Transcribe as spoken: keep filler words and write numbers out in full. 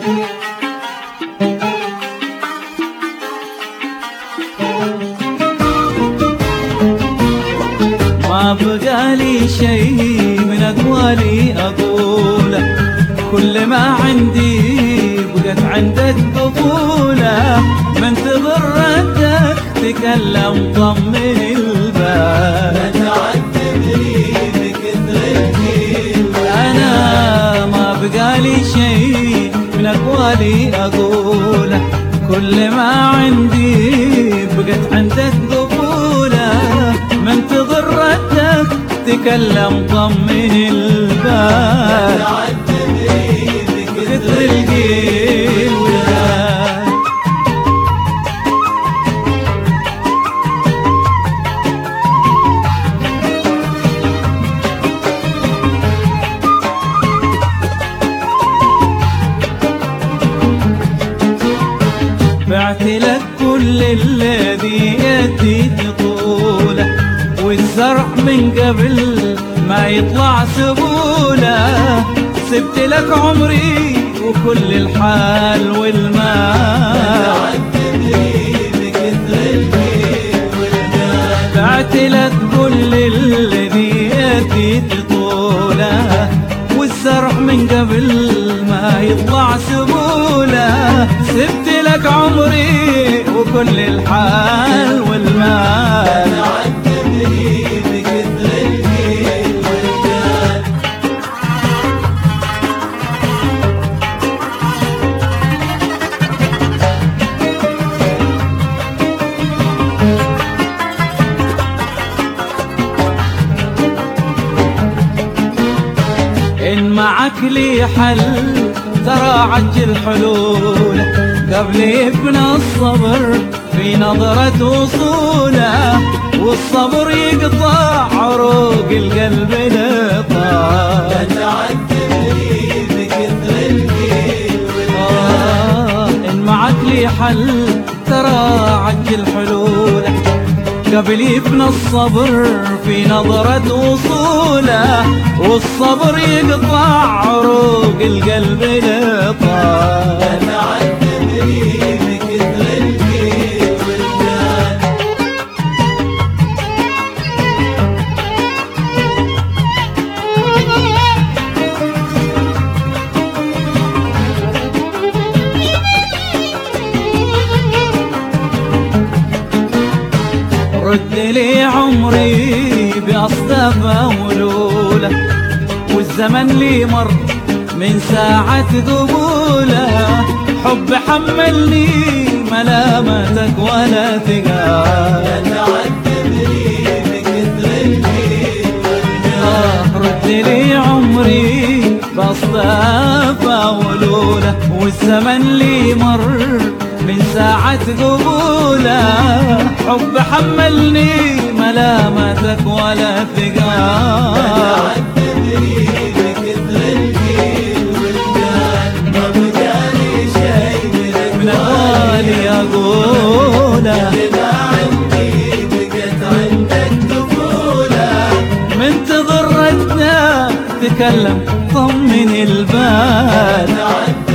ما بقالي شي من أقوالي أقوله، كل ما عندي بقت عندك قبوله. منتظر ردك تكلم طمن البال، لا تعذبني بكثر الكلمة. أنا ما بقالي شي من أقوالي أقوله، كل ما عندي بقت عندك قبوله. منتظر ردك تكلم طمن البال، تعذبني بكثر القلة. بعت لك كل الذي يدي طوله، والزرع من قبل ما يطلع سبوله. سبت لك عمري وكل الحال والمال، بعت لك كل الذي يدي طوله، والزرع من قبل ما يطلع سبوله. سبت لك عمري وكل الحال والمال، إن معك لي حل ترى عجل حلوله، قبل يفنى الصبر في نظرة وصوله. والصبر يقطع عروق القلب نطال، لا تعذبني بكثر الكلمة. آه إن معك لي حل ترى عجل حلوله، قبل يفنى الصبر في نظرة وصوله. والصبر يقطع عروق القلب نطال، لا تعذبني بكثر الكلمة. رد لي عمري بأصدافه ولوله، والزمن لي مر من ساعة قبوله. حب حملني ملامتك ولا ثقال، لا تعذبني بكثر الكلمة. آه رد لي عمري بأصدافه ولوله، والزمن لي مر من ساعة قبوله. حب حملني ملامتك ولا ثقال، تعذبني بكثر الكلمة. ما بقالي شي من أقوالي أقوله، ما عندي بقت عندك طفولة. منتظر ردك تكلم طمن البال.